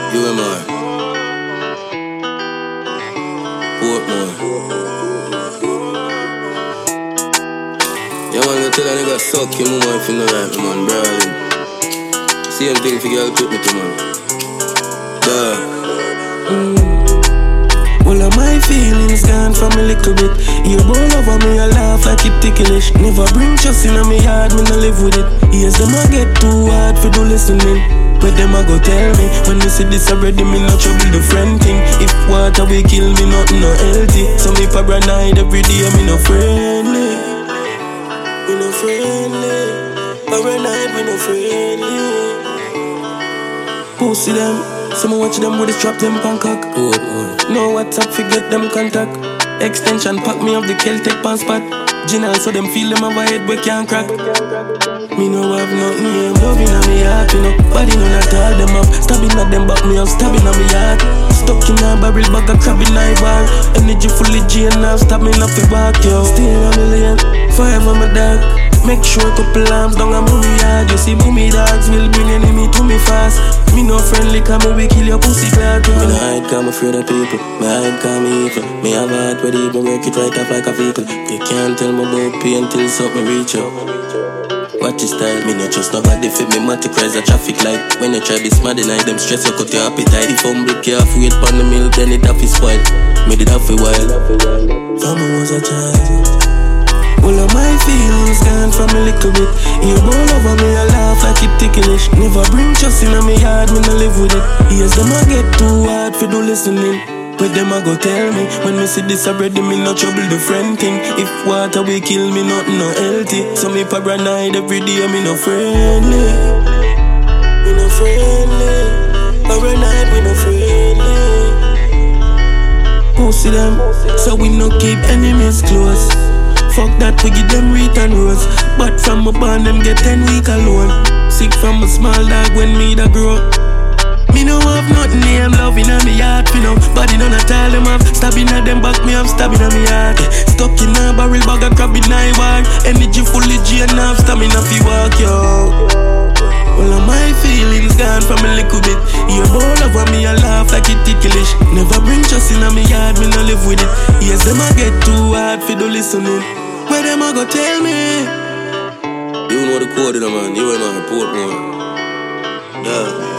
UMR, Portmore. Yeah, man, go tell a nigga suck your mama if you know right, man, brawling. Same thing if you girl took me to, man. All of my feelings gone from a little bit. You roll over me, I laugh like it ticklish. Never bring trust in my yard, me no live with it. Yes, them I get too hard for do listening. But them I go tell me, when you see this already, me no trouble the friend thing. If water will kill me, nothing no healthy. So me paranoid every day, me no friendly. Me no friendly. Paranoid, me no friendly. Pussy them, some watch them with the strap them Bangkok. No WhatsApp, forget them contact. Extension pack me of the Celtic pan spot. Gin so them feel them have a head we can't crack. Me no have nothing, yeah, I'm loving on me heart, you know. Body none at all, them up. Stabbing at them back, me up, stabbing on me heart. Stuck in a barrel bag, a crab in my bar. Energy fully G and now stabbing up the back, yo. Still a million, forever my dog. Make sure a couple arms down a mummy yard. You see mummy dogs will bring enemy to me fast. Me no friendly, come we kill your pussy clad. Me no hide, come afraid of people. Me hide, come me evil. Me have a heart where they even work it right off like a vehicle. You can't tell me about pain until something reach up. Watch your style, me no trust nobody for me multiples a traffic light. When you try be smart deny them stress you cut your appetite. If I'm break you off, wait pon the milk, then it have to spoil. Me did have a while. From I was a child. All of my feelings gone from a little bit. You roll over me, I laugh like it ticklish. Never bring trust in my yard, me no live with it. Yes, them I get too hard for do listening. But them I go tell me, when me see this already, me no trouble the friend thing. If water will kill me, nothing no healthy. So me paranoid every day, me no friendly. Me no friendly. Paranoid, me no friendly. Pussy them, so we no keep enemies close. Fuck that, we give them return rose. But from a band, them get 10 week alone. Sick from a small dog when me da grow. Me no have nothing, I'm loving on me heart, you know. Body none at all, them have. Stabbing at them back, me have stabbing on me heart. Stuck in a barrel bag, a crab in my bar. Energy fully G and half stamina fi walk, yo. All of my feelings gone from a little bit. You roll over me, I laugh like it ticklish. Never bring trust in my yard, me no live with it. Yes, them I get too hard for do listening. Where them I go tell me? You know the code, man. You ain't on report, man. Yeah.